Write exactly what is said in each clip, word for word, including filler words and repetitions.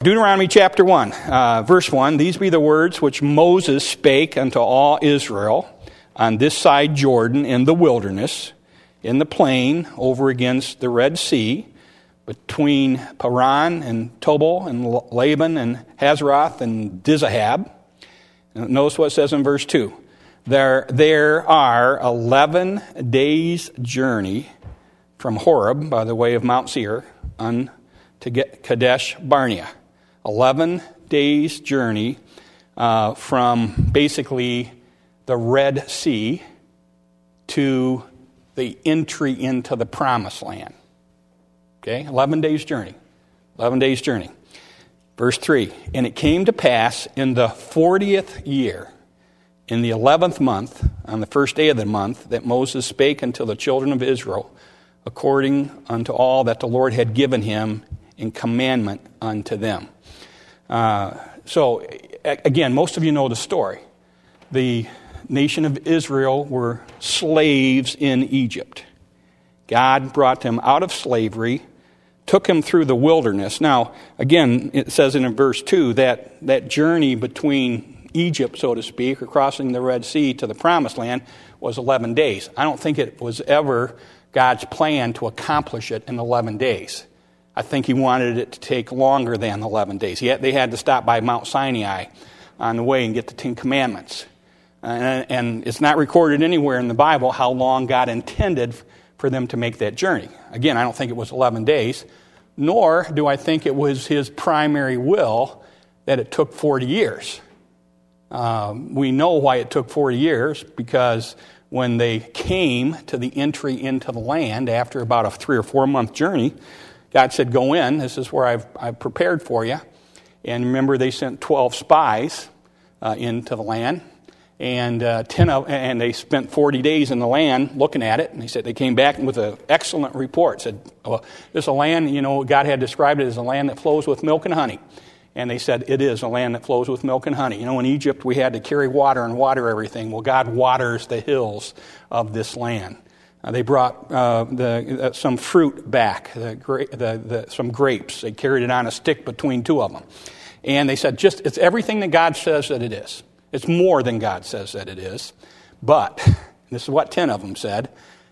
Deuteronomy chapter one, uh, verse one, these be the words which Moses spake unto all Israel on this side Jordan in the wilderness, in the plain over against the Red Sea, between Paran and Tobal and Laban and Hazeroth and Dizahab. And notice what it says in verse two. There, there are eleven days' journey from Horeb by the way of Mount Seir unto Kadesh Barnea. Eleven days' journey uh, from basically the Red Sea to the entry into the Promised Land. Okay, eleven days' journey. Eleven days' journey. Verse three, and it came to pass in the fortieth year, in the eleventh month, on the first day of the month, that Moses spake unto the children of Israel, according unto all that the Lord had given him in commandment unto them. Uh, so, again, most of you know the story. The nation of Israel were slaves in Egypt. God brought them out of slavery, took them through the wilderness. Now, again, it says in verse two that that journey between Egypt, so to speak, or crossing the Red Sea to the Promised Land was eleven days. I don't think it was ever God's plan to accomplish it in eleven days. I think he wanted it to take longer than eleven days. He had, they had to stop by Mount Sinai on the way and get the Ten Commandments. And, and it's not recorded anywhere in the Bible how long God intended for them to make that journey. Again, I don't think it was eleven days, nor do I think it was his primary will that it took forty years. Um, we know why it took forty years, because when they came to the entry into the land after about a three or four month journey, God said, go in, this is where I've, I've prepared for you. And remember, they sent twelve spies uh, into the land. And uh, ten of, and they spent forty days in the land looking at it. And they said they came back with an excellent report. Said, well, this is a land, you know, God had described it as a land that flows with milk and honey. And they said, it is a land that flows with milk and honey. You know, in Egypt, we had to carry water and water everything. Well, God waters the hills of this land. Uh, they brought uh, the, uh, some fruit back, the, gra- the, the, some grapes. They carried it on a stick between two of them. And they said, just it's everything that God says that it is. It's more than God says that it is. But, this is what ten of them said,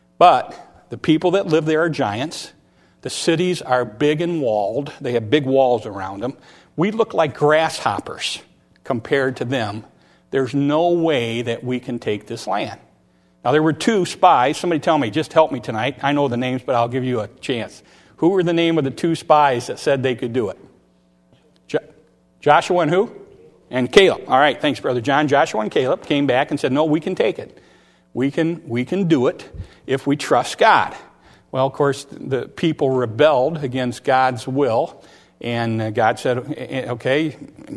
but the people that live there are giants. The cities are big and walled. They have big walls around them. We look like grasshoppers compared to them. There's no way that we can take this land. Now, there were two spies. Somebody tell me, just help me tonight. I know the names, but I'll give you a chance. Who were the name of the two spies that said they could do it? Jo- Joshua and who? And Caleb. All right, thanks, Brother John. Joshua and Caleb came back and said, no, we can take it. We can, we can do it if we trust God. Well, of course, the people rebelled against God's will. And God said, okay,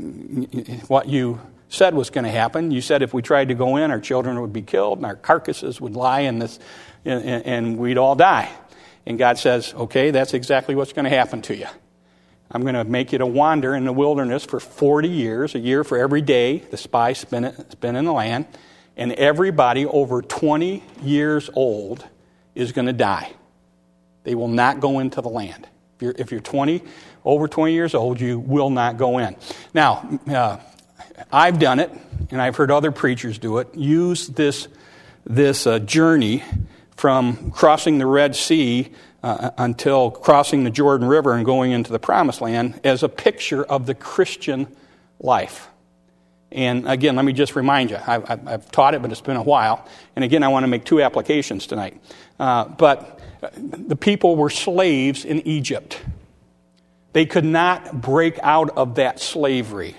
what you said was going to happen. You said if we tried to go in, our children would be killed and our carcasses would lie in this, and, and we'd all die. And God says, okay, that's exactly what's going to happen to you. I'm going to make you to wander in the wilderness for forty years, a year for every day the spies spend, spend in the land. And everybody over twenty years old is going to die. They will not go into the land. If you're, if you're twenty, over twenty years old, you will not go in. Now, uh, I've done it, and I've heard other preachers do it. Use this, this uh, journey from crossing the Red Sea uh, until crossing the Jordan River and going into the Promised Land as a picture of the Christian life. And again, let me just remind you, I've, I've taught it, but it's been a while. And again, I want to make two applications tonight. Uh, but the people were slaves in Egypt. They could not break out of that slavery.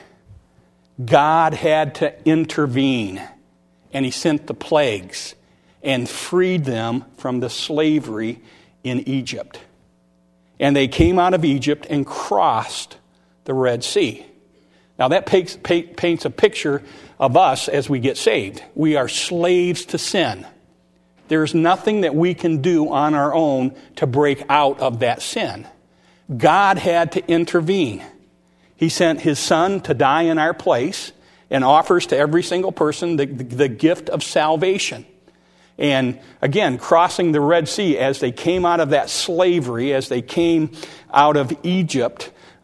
God had to intervene, and he sent the plagues and freed them from the slavery in Egypt. And they came out of Egypt and crossed the Red Sea. Now that paints, paints a picture of us as we get saved. We are slaves to sin. There's nothing that we can do on our own to break out of that sin. God had to intervene. He sent his son to die in our place and offers to every single person the, the, the gift of salvation. And again, crossing the Red Sea as they came out of that slavery, as they came out of Egypt,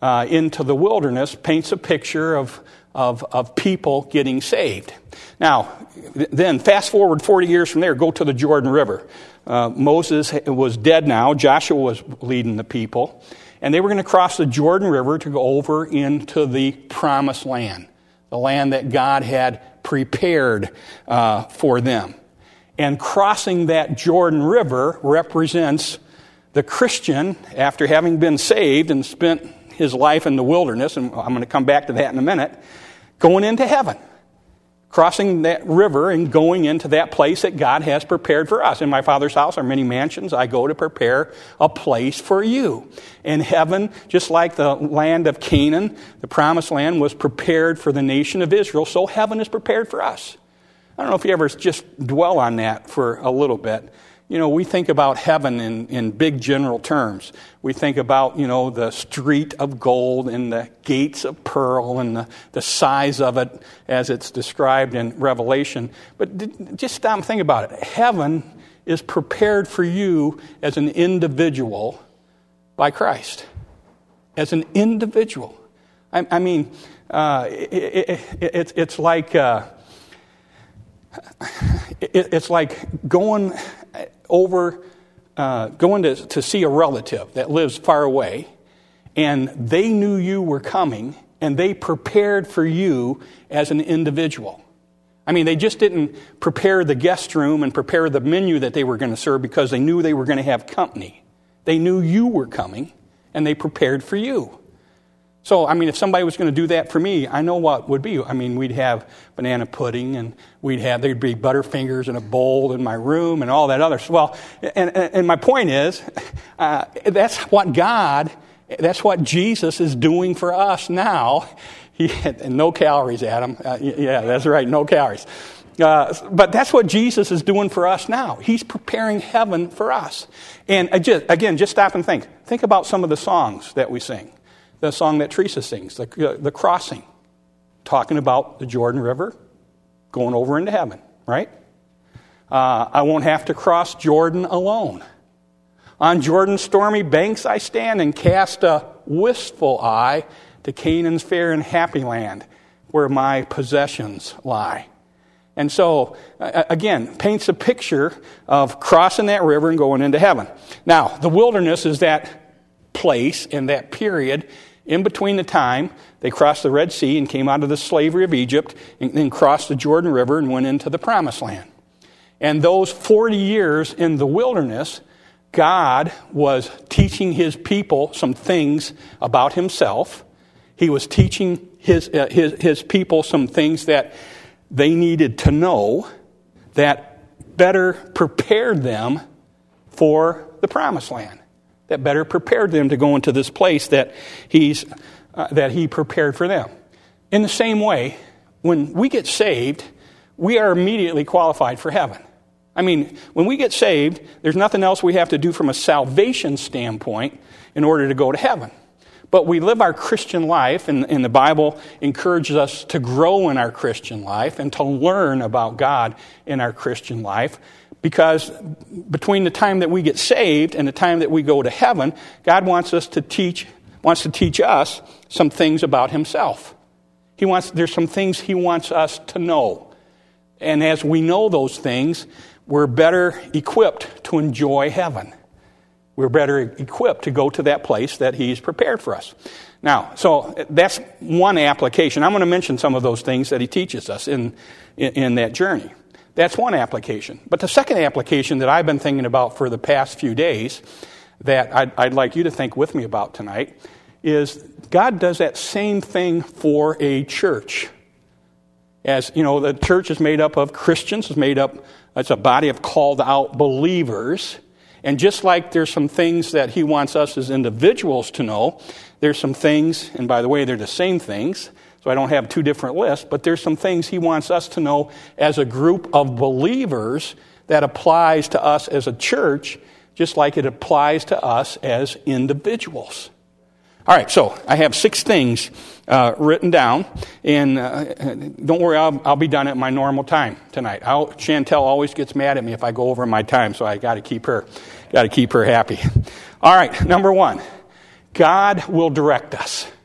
uh, into the wilderness paints a picture of, of, of people getting saved. Now, then fast forward forty years from there, go to the Jordan River. Uh, Moses was dead now. Joshua was leading the people. And they were going to cross the Jordan River to go over into the promised land, the land that God had prepared uh, for them. And crossing that Jordan River represents the Christian, after having been saved and spent his life in the wilderness, and I'm going to come back to that in a minute, going into heaven. Crossing that river and going into that place that God has prepared for us. In my Father's house are many mansions. I go to prepare a place for you. In heaven, just like the land of Canaan, the promised land was prepared for the nation of Israel, so heaven is prepared for us. I don't know if you ever just dwell on that for a little bit. You know, we think about heaven in, in big general terms. We think about, you know, the street of gold and the gates of pearl and the, the size of it as it's described in Revelation. But just stop and think about it. Heaven is prepared for you as an individual by Christ. As an individual. I, I mean, uh, it, it, it, it's like... Uh, It's like going over, uh, going to, to see a relative that lives far away, and they knew you were coming, and they prepared for you as an individual. I mean, they just didn't prepare the guest room and prepare the menu that they were going to serve because they knew they were going to have company. They knew you were coming, and they prepared for you. So, I mean, if somebody was going to do that for me, I know what would be. I mean, we'd have banana pudding, and we'd have, there'd be Butterfingers in a bowl in my room and all that other stuff. Well, and, and my point is, uh, that's what God, that's what Jesus is doing for us now. He had, no calories, Adam. Uh, yeah, that's right, no calories. Uh, but that's what Jesus is doing for us now. He's preparing heaven for us. And again, just stop and think. Think about some of the songs that we sing. The song that Teresa sings, the, the Crossing, talking about the Jordan River, going over into heaven, right? Uh, I won't have to cross Jordan alone. On Jordan's stormy banks I stand and cast a wistful eye to Canaan's fair and happy land, where my possessions lie. And so, again, paints a picture of crossing that river and going into heaven. Now, the wilderness is that place in that period in between the time they crossed the Red Sea and came out of the slavery of Egypt and then crossed the Jordan River and went into the Promised Land. And those forty years in the wilderness, God was teaching his people some things about himself. He was teaching his, uh, his, his people some things that they needed to know that better prepared them for the Promised Land. That better prepared them to go into this place that he's uh, that he prepared for them. In the same way, when we get saved, we are immediately qualified for heaven. I mean, when we get saved, there's nothing else we have to do from a salvation standpoint in order to go to heaven. But we live our Christian life, and, and the Bible encourages us to grow in our Christian life and to learn about God in our Christian life. Because between the time that we get saved and the time that we go to heaven, God wants us to teach, wants to teach us some things about himself. He wants, there's some things he wants us to know. And as we know those things, we're better equipped to enjoy heaven. We're better equipped to go to that place that he's prepared for us. Now, so that's one application. I'm going to mention some of those things that he teaches us in, in, in that journey. That's one application. But the second application that I've been thinking about for the past few days that I'd, I'd like you to think with me about tonight is God does that same thing for a church. As, you know, the church is made up of Christians, is made up, it's a body of called out believers. And just like there's some things that he wants us as individuals to know, there's some things, and by the way, they're the same things, so I don't have two different lists, but there's some things he wants us to know as a group of believers that applies to us as a church, just like it applies to us as individuals. All right, so I have six things uh, written down, and uh, don't worry, I'll, I'll be done at my normal time tonight. I'll, Chantel always gets mad at me if I go over my time, so I got to keep her, got to keep her happy. All right, number one, God will direct us.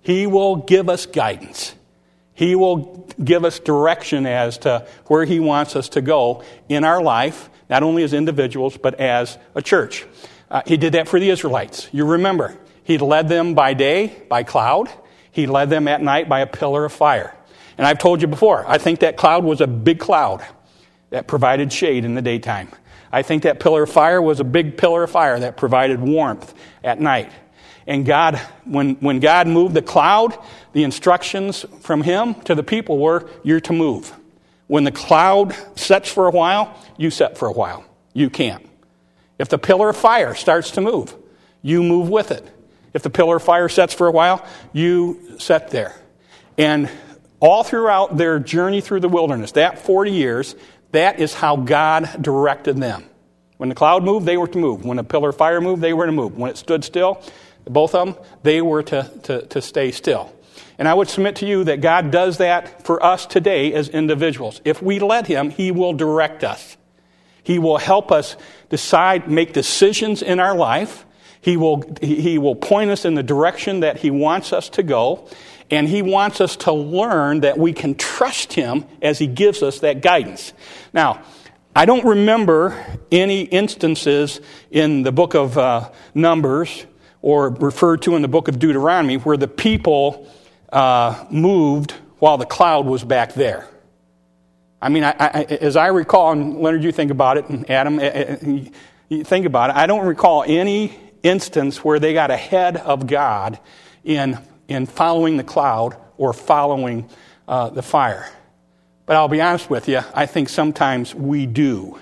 He will give us guidance. He will give us direction as to where he wants us to go in our life, not only as individuals, but as a church. Uh, he did that for the Israelites. You remember, he led them by day by cloud. He led them at night by a pillar of fire. And I've told you before, I think that cloud was a big cloud that provided shade in the daytime. I think that pillar of fire was a big pillar of fire that provided warmth at night. And God, when, when God moved the cloud, the instructions from him to the people were, you're to move. When the cloud sets for a while, you set for a while. You can't. If the pillar of fire starts to move, you move with it. If the pillar of fire sets for a while, you set there. And all throughout their journey through the wilderness, that forty years, that is how God directed them. When the cloud moved, they were to move. When the pillar of fire moved, they were to move. When it stood still, both of them, they were to, to, to stay still. And I would submit to you that God does that for us today as individuals. If we let him, he will direct us. He will help us decide, make decisions in our life. He will, he will point us in the direction that he wants us to go. And he wants us to learn that we can trust him as he gives us that guidance. Now, I don't remember any instances in the book of uh, Numbers or referred to in the book of Deuteronomy where the people uh, moved while the cloud was back there. I mean, I, I, as I recall, and Leonard, you think about it, and Adam, you think about it, I don't recall any instance where they got ahead of God in in following the cloud or following uh, the fire. But I'll be honest with you, I think sometimes we do.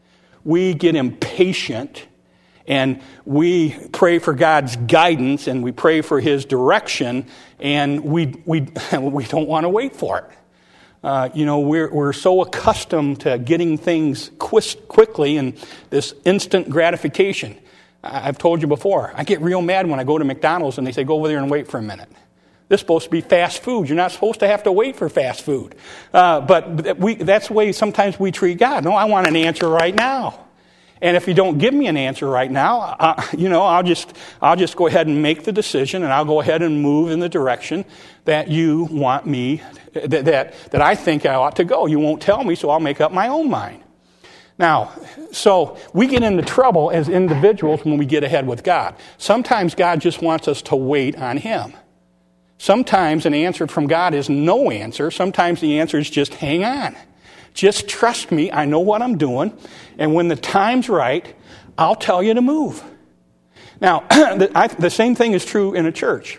We get impatient and we pray for God's guidance and we pray for his direction, and we we we don't want to wait for it. Uh, you know, we're we're so accustomed to getting things quick, quickly and this instant gratification. I've told you before, I get real mad when I go to McDonald's and they say, go over there and wait for a minute. This is supposed to be fast food. You're not supposed to have to wait for fast food. Uh, but we, that's the way sometimes we treat God. No, I want an answer right now. And if you don't give me an answer right now, uh, you know, I'll just I'll just go ahead and make the decision, and I'll go ahead and move in the direction that you want me, that that, that I think I ought to go. You won't tell me, so I'll make up my own mind. Now, so we get into trouble as individuals when we get ahead with God. Sometimes God just wants us to wait on him. Sometimes an answer from God is no answer. Sometimes the answer is just hang on. Just trust me. I know what I'm doing. And when the time's right, I'll tell you to move. Now, the, I, the same thing is true in a church.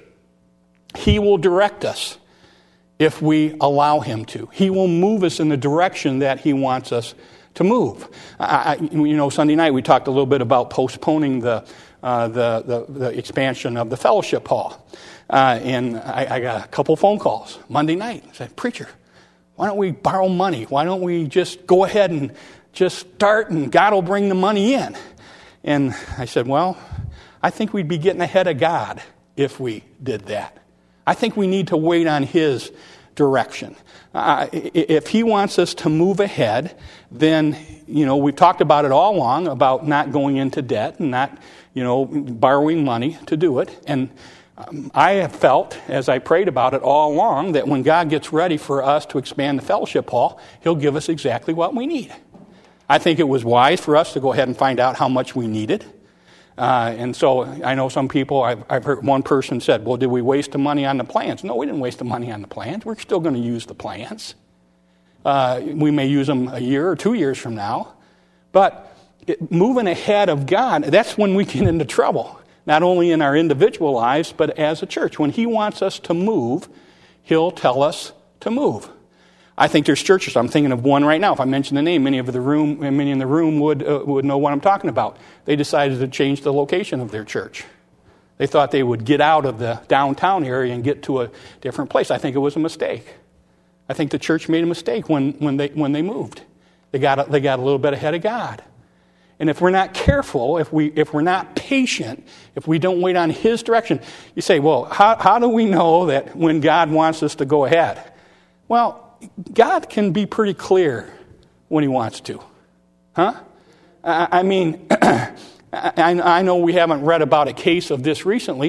He will direct us if we allow him to. He will move us in the direction that he wants us to move. I, you know, Sunday night we talked a little bit about postponing the uh, the, the the expansion of the fellowship hall, uh, and I, I got a couple phone calls Monday night. I said, "Preacher, why don't we borrow money? Why don't we just go ahead and just start, and God will bring the money in?" And I said, "Well, I think we'd be getting ahead of God if we did that. I think we need to wait on his direction. Uh, if he wants us to move ahead, then, you know, we've talked about it all along, about not going into debt and not, you know, borrowing money to do it. And um, I have felt, as I prayed about it all along, that when God gets ready for us to expand the fellowship hall, he'll give us exactly what we need. I think it was wise for us to go ahead and find out how much we needed. Uh, and so I know some people, I've, I've heard one person said, well, did we waste the money on the plans? No, we didn't waste the money on the plans. We're still going to use the plans. Uh, we may use them a year or two years from now. But it, moving ahead of God, that's when we get into trouble. Not only in our individual lives, but as a church. When he wants us to move, he'll tell us to move. I think there's churches. I'm thinking of one right now. If I mention the name, many of the room, many in the room would uh, would know what I'm talking about. They decided to change the location of their church. They thought they would get out of the downtown area and get to a different place. I think it was a mistake. I think the church made a mistake when when they when they moved. They got they got a little bit ahead of God. And if we're not careful, if we if we're not patient, if we don't wait on his direction, you say, well, how how do we know that when God wants us to go ahead? Well, God can be pretty clear when he wants to. Huh? I mean, I know we haven't read about a case of this recently,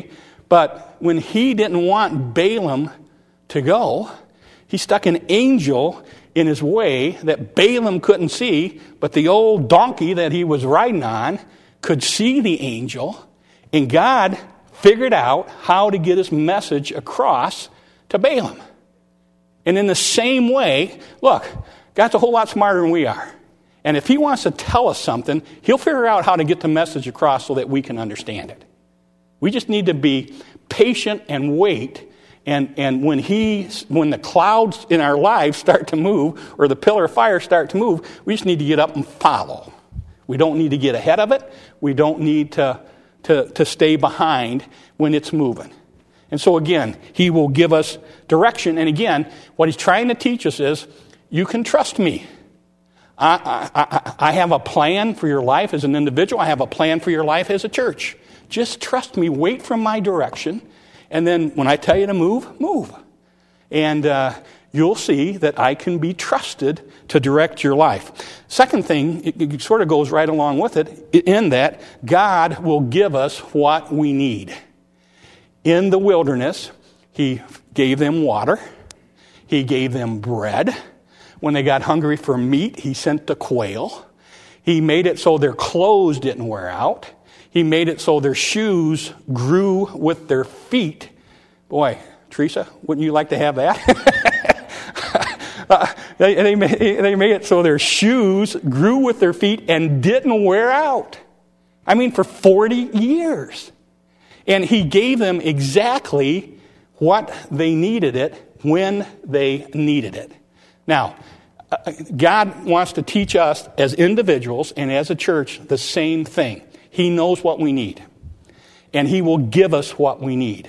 But when he didn't want Balaam to go, he stuck an angel in his way that Balaam couldn't see, but the old donkey that he was riding on could see the angel, and God figured out how to get his message across to Balaam. And in the same way, look, God's a whole lot smarter than we are. And if he wants to tell us something, he'll figure out how to get the message across so that we can understand it. We just need to be patient and wait. And, and when he, when the clouds in our lives start to move, or the pillar of fire start to move, we just need to get up and follow. We don't need to get ahead of it. We don't need to, to, to stay behind when it's moving. And so again, he will give us direction. And again, what he's trying to teach us is, you can trust me. I, I, I have a plan for your life as an individual. I have a plan for your life as a church. Just trust me. Wait for my direction. And then when I tell you to move, move. And uh, you'll see that I can be trusted to direct your life. Second thing, it, it sort of goes right along with it, in that God will give us what we need. In the wilderness, he gave them water. He gave them bread. When they got hungry for meat, he sent the quail. He made it so their clothes didn't wear out. He made it so their shoes grew with their feet. Boy, Teresa, wouldn't you like to have that? uh, they, they, made, they made it so their shoes grew with their feet and didn't wear out. I mean, for forty years. And he gave them exactly what they needed it when they needed it. Now, God wants to teach us as individuals and as a church the same thing. He knows what we need. And he will give us what we need.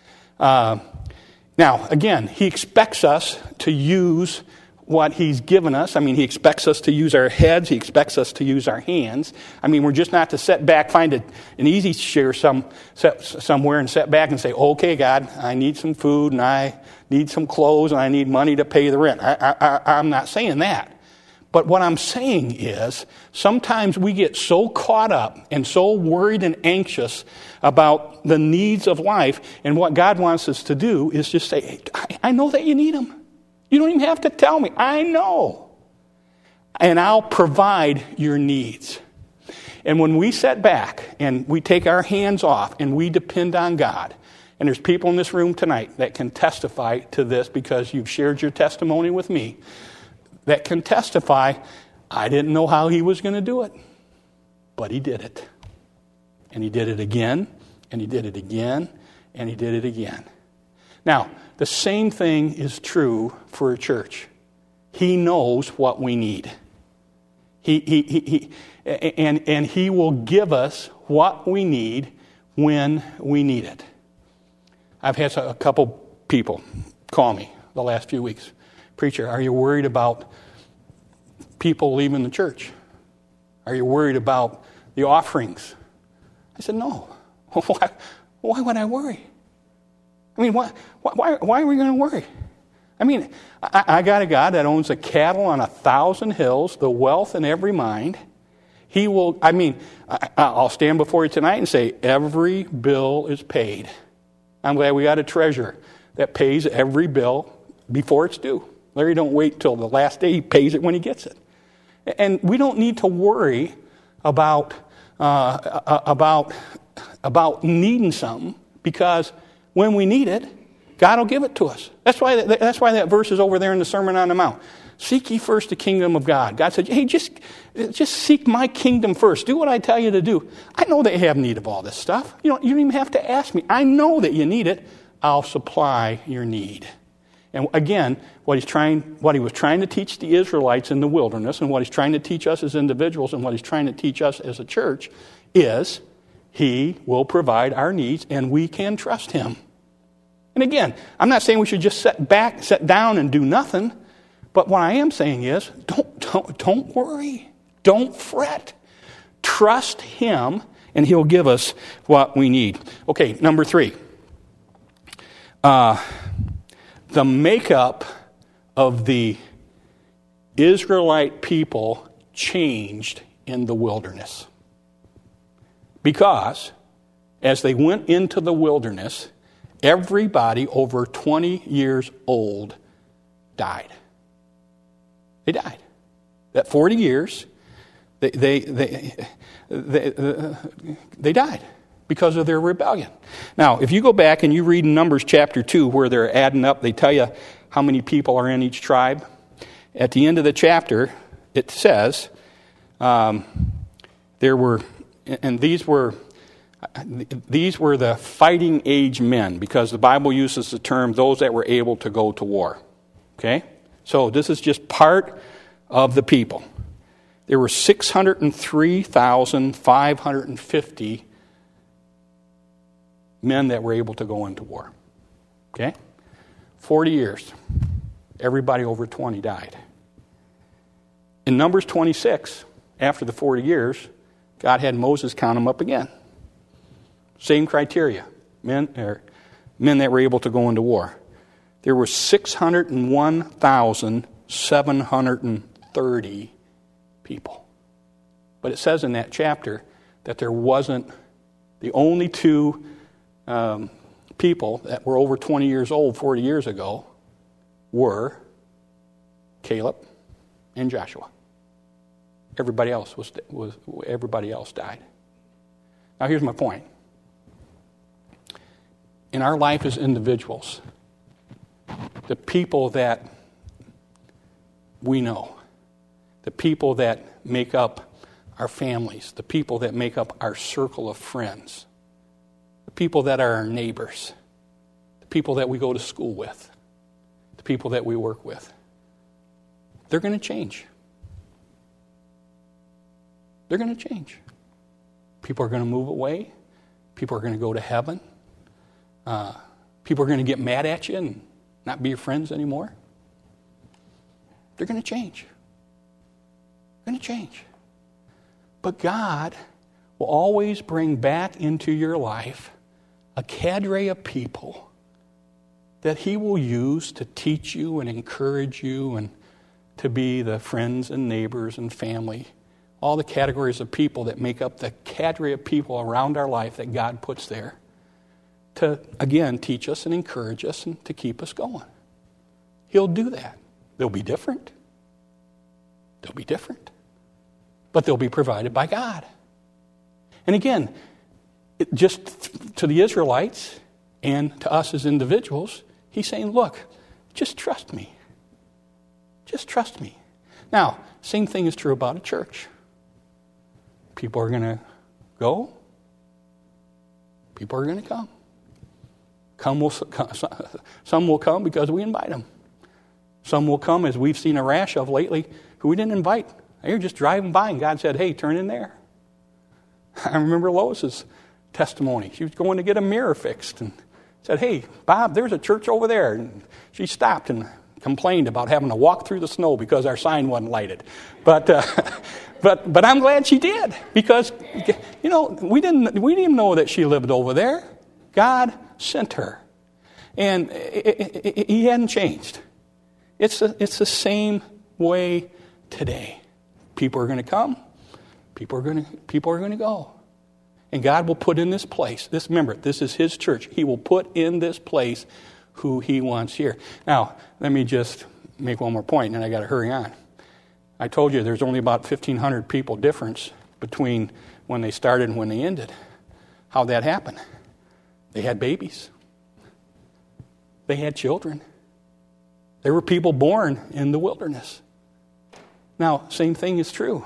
Uh, now, again, he expects us to use what he's given us. I mean, he expects us to use our heads. He expects us to use our hands. I mean, we're just not to sit back, find a, an easy chair some, somewhere and sit back and say, okay, God, I need some food and I need some clothes and I need money to pay the rent. I, I, I'm not saying that. But what I'm saying is, sometimes we get so caught up and so worried and anxious about the needs of life, and what God wants us to do is just say, hey, I know that you need them. You don't even have to tell me. I know. And I'll provide your needs. And when we sit back and we take our hands off and we depend on God, and there's people in this room tonight that can testify to this because you've shared your testimony with me, that can testify, I didn't know how he was going to do it, but he did it. And he did it again, and he did it again, and he did it again. Now, the same thing is true for a church. He knows what we need. He, he, he, he, and, and he will give us what we need when we need it. I've had a couple people call me the last few weeks. Preacher, are you worried about people leaving the church? Are you worried about the offerings? I said, no. Why, why would I worry? I mean, why, why, why are we going to worry? I mean, I, I got a God that owns the cattle on a thousand hills, the wealth in every mind. He will, I mean, I, I'll stand before you tonight and say, every bill is paid. I'm glad we got a treasurer that pays every bill before it's due. Larry don't wait till the last day. He pays it when he gets it. And we don't need to worry about, uh, about, about needing something, because when we need it, God will give it to us. That's why that, that's why that verse is over there in the Sermon on the Mount. Seek ye first the kingdom of God. God said, hey, just, just seek my kingdom first. Do what I tell you to do. I know that you have need of all this stuff. You don't, you don't even have to ask me. I know that you need it. I'll supply your need. And again, what he's trying, what he was trying to teach the Israelites in the wilderness, and what he's trying to teach us as individuals, and what he's trying to teach us as a church, is he will provide our needs, and we can trust him. And again, I'm not saying we should just sit back, sit down and do nothing. But what I am saying is, don't, don't, don't worry. Don't fret. Trust him, and he'll give us what we need. Okay, number three. Uh, the makeup of the Israelite people changed in the wilderness. Because as they went into the wilderness, everybody over twenty years old died. They died. That forty years, they they they they, they, they died because of their rebellion. Now, if you go back and you read Numbers chapter two, where they're adding up, they tell you how many people are in each tribe. At the end of the chapter, it says um, there were, and these were. These were the fighting age men, because the Bible uses the term those that were able to go to war. Okay? So this is just part of the people. There were six hundred three thousand five hundred fifty men that were able to go into war. Okay? forty years. Everybody over twenty died. In Numbers twenty-six, after the forty years, God had Moses count them up again. Same criteria, men, or men that were able to go into war. There were six hundred one thousand seven hundred thirty people. But it says in that chapter that there wasn't, the only two um, people that were over twenty years old forty years ago were Caleb and Joshua. Everybody else was, was everybody else died. Now here's my point. In our life as individuals, the people that we know, the people that make up our families, the people that make up our circle of friends, the people that are our neighbors, the people that we go to school with, the people that we work with, they're going to change. They're going to change. People are going to move away. People are going to go to heaven. Uh, people are going to get mad at you and not be your friends anymore. They're going to change. They're going to change. But God will always bring back into your life a cadre of people that He will use to teach you and encourage you and to be the friends and neighbors and family, all the categories of people that make up the cadre of people around our life that God puts there to, again, teach us and encourage us and to keep us going. He'll do that. They'll be different. They'll be different. But they'll be provided by God. And again, it just to the Israelites and to us as individuals, He's saying, look, just trust me. Just trust me. Now, same thing is true about a church. People are going to go. People are going to come. Come will, some will come because we invite them. Some will come, as we've seen a rash of lately, who we didn't invite. They were just driving by and God said, hey, turn in there. I remember Lois's testimony. She was going to get a mirror fixed and said, hey, Bob, there's a church over there. And she stopped and complained about having to walk through the snow because our sign wasn't lighted. But uh, but but I'm glad she did, because, you know, we didn't we didn't know that she lived over there. God sent her. And it, it, it, He hadn't changed. It's a, it's the same way today. People are going to come. People are going to people are going to go. And God will put in this place. This remember, this is His church. He will put in this place who He wants here. Now, let me just make one more point, and I got to hurry on. I told you there's only about fifteen hundred people difference between when they started and when they ended. How'd that happen? They had babies. They had children. There were people born in the wilderness. Now, same thing is true.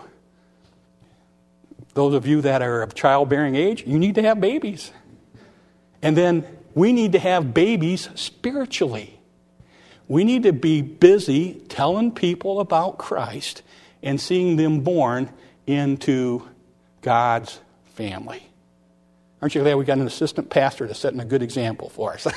Those of you that are of childbearing age, you need to have babies. And then we need to have babies spiritually. We need to be busy telling people about Christ and seeing them born into God's family. Aren't you glad we got an assistant pastor that's setting a good example for us?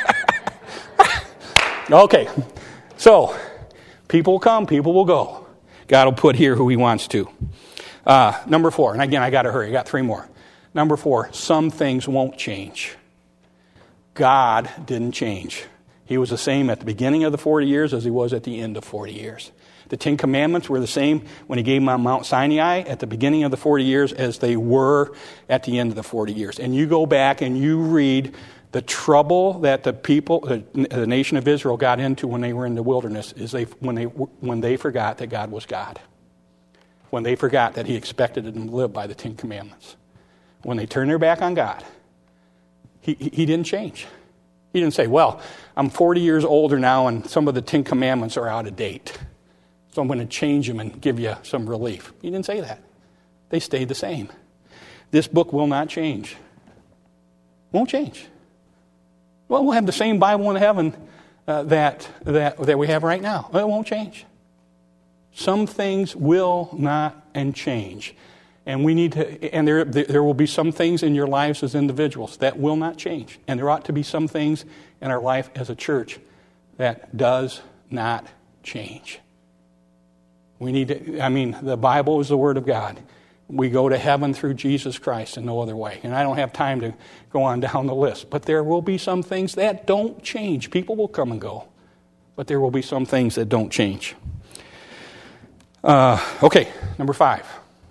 Okay, so people will come, people will go. God will put here who He wants to. Uh, number four, and again, I got to hurry. I got three more. Number four, some things won't change. God didn't change. He was the same at the beginning of the forty years as he was at the end of forty years. The Ten Commandments were the same when he gave them on Mount Sinai at the beginning of the forty years as they were at the end of the forty years. And you go back and you read the trouble that the people, the, the nation of Israel got into when they were in the wilderness is they when they when they forgot that God was God. When they forgot that he expected them to live by the Ten Commandments. When they turned their back on God, he, he didn't change. He didn't say, well, I'm forty years older now and some of the Ten Commandments are out of date, so I'm going to change them and give you some relief. He didn't say that. They stayed the same. This book will not change. Won't change. Well, we'll have the same Bible in heaven uh, that, that, that we have right now. Well, it won't change. Some things will not and change. And we need to, and there, there will be some things in your lives as individuals that will not change. And there ought to be some things in our life as a church that does not change. We need to, I mean, the Bible is the Word of God. We go to heaven through Jesus Christ and no other way. And I don't have time to go on down the list. But there will be some things that don't change. People will come and go. But there will be some things that don't change. Uh, okay, number five.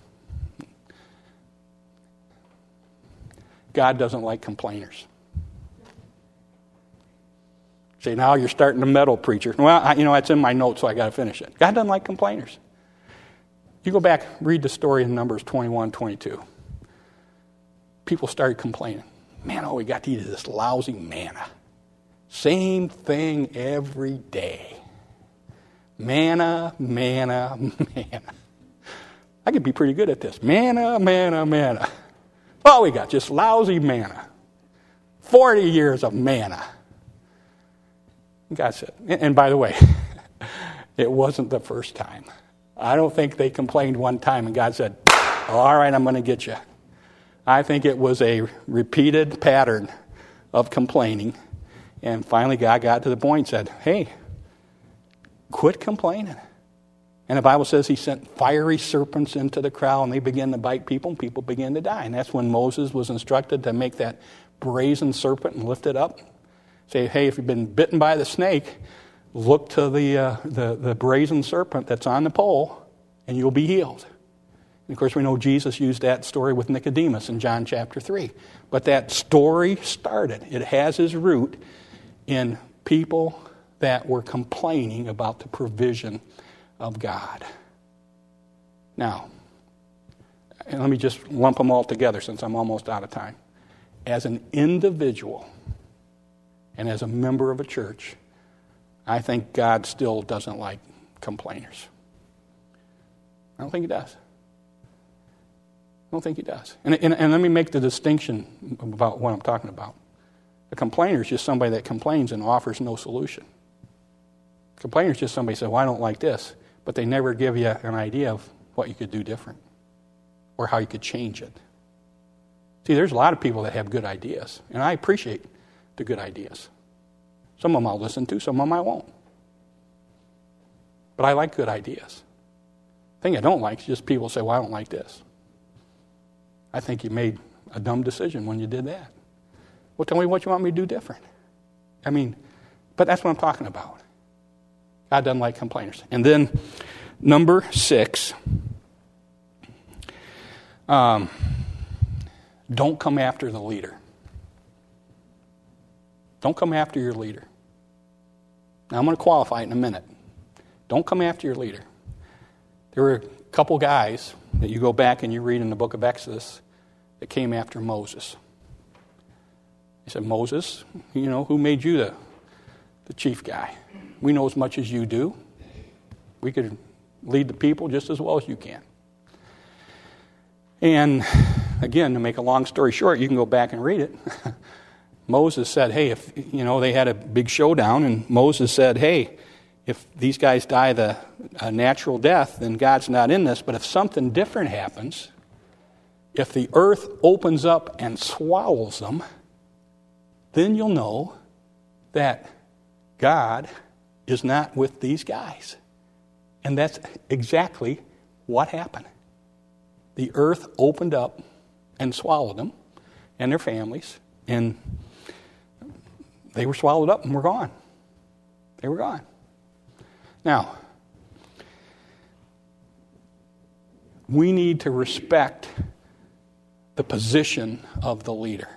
God doesn't like complainers. See, now you're starting to meddle, preacher. Well, I, you know, it's in my notes, so I got to finish it. God doesn't like complainers. You go back, read the story in Numbers twenty-one, twenty-two. People started complaining. Man, oh, we got to eat this lousy manna. Same thing every day. Manna, manna, manna. I could be pretty good at this. Manna, manna, manna. Oh, we got just lousy manna. Forty years of manna. God said, and by the way, it wasn't the first time. I don't think they complained one time and God said, all right, I'm going to get you. I think it was a repeated pattern of complaining. And finally God got to the point and said, hey, quit complaining. And the Bible says he sent fiery serpents into the crowd and they began to bite people and people began to die. And that's when Moses was instructed to make that brazen serpent and lift it up. Say, hey, if you've been bitten by the snake, look to the, uh, the, the brazen serpent that's on the pole and you'll be healed. And of course, we know Jesus used that story with Nicodemus in John chapter three. But that story started. It has its root in people that were complaining about the provision of God. Now, and let me just lump them all together since I'm almost out of time. As an individual and as a member of a church, I think God still doesn't like complainers. I don't think he does. I don't think he does. And, and, and let me make the distinction about what I'm talking about. A complainer is just somebody that complains and offers no solution. A complainer is just somebody who says, well, I don't like this, but they never give you an idea of what you could do different or how you could change it. See, there's a lot of people that have good ideas, and I appreciate the good ideas. Some of them I'll listen to, some of them I won't. But I like good ideas. The thing I don't like is just people say, well, I don't like this. I think you made a dumb decision when you did that. Well, tell me what you want me to do different. I mean, but that's what I'm talking about. God doesn't like complainers. And then number six, um, don't come after the leader. Don't come after your leader. Now, I'm going to qualify it in a minute. Don't come after your leader. There were a couple guys that you go back and you read in the book of Exodus that came after Moses. He said, Moses, you know, who made you the, the chief guy? We know as much as you do. We could lead the people just as well as you can. And again, to make a long story short, you can go back and read it. Moses said, hey, if, you know, they had a big showdown, and Moses said, hey, if these guys die the a natural death, then God's not in this. But if something different happens, if the earth opens up and swallows them, then you'll know that God is not with these guys. And that's exactly what happened. The earth opened up and swallowed them and their families, and they were swallowed up and were gone. They were gone. Now, we need to respect the position of the leader.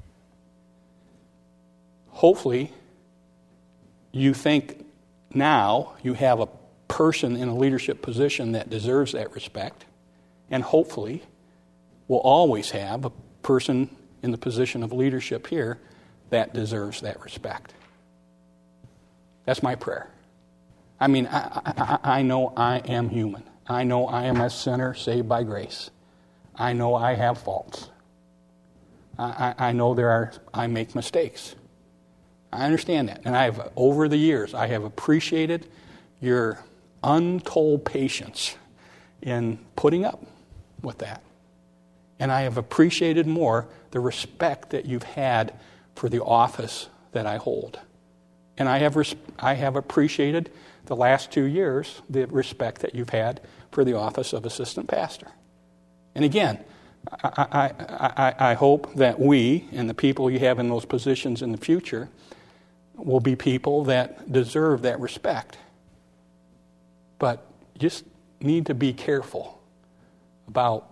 Hopefully, you think now you have a person in a leadership position that deserves that respect, and hopefully we'll always have a person in the position of leadership here that deserves that respect. That's my prayer. I mean, I, I, I know I am human. I know I am a sinner saved by grace. I know I have faults. I, I, I know there are, I make mistakes. I understand that. And I have, over the years, I have appreciated your untold patience in putting up with that. And I have appreciated more the respect that you've had for the office that I hold. And I have res- I have appreciated the last two years the respect that you've had for the office of assistant pastor. And again, I, I, I, I hope that we and the people you have in those positions in the future will be people that deserve that respect. But just need to be careful about,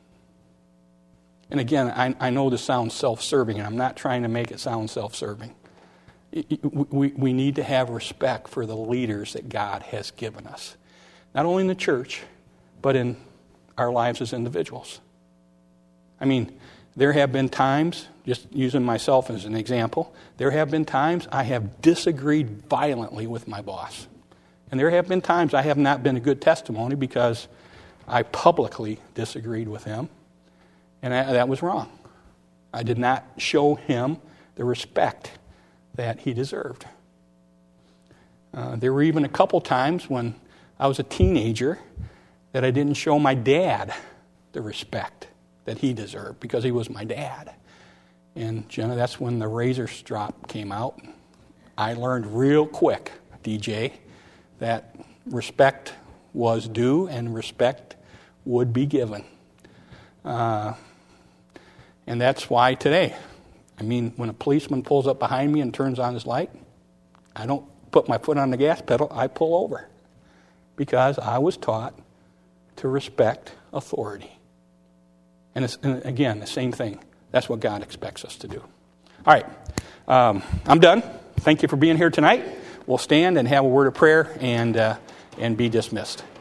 and again, I, I know this sounds self-serving, and I'm not trying to make it sound self-serving. We, we need to have respect for the leaders that God has given us. Not only in the church, but in our lives as individuals. I mean, there have been times, just using myself as an example, there have been times I have disagreed violently with my boss. And there have been times I have not been a good testimony because I publicly disagreed with him. And that, that was wrong. I did not show him the respect that he deserved. Uh, there were even a couple times when I was a teenager that I didn't show my dad the respect that he deserved because he was my dad. And Jenna, that's when the razor strap came out. I learned real quick, D J, that respect was due and respect would be given. Uh, and that's why today, I mean, when a policeman pulls up behind me and turns on his light, I don't put my foot on the gas pedal, I pull over. Because I was taught to respect authority. And, it's, and again, the same thing. That's what God expects us to do. All right, um, I'm done. Thank you for being here tonight. We'll stand and have a word of prayer and uh, and be dismissed.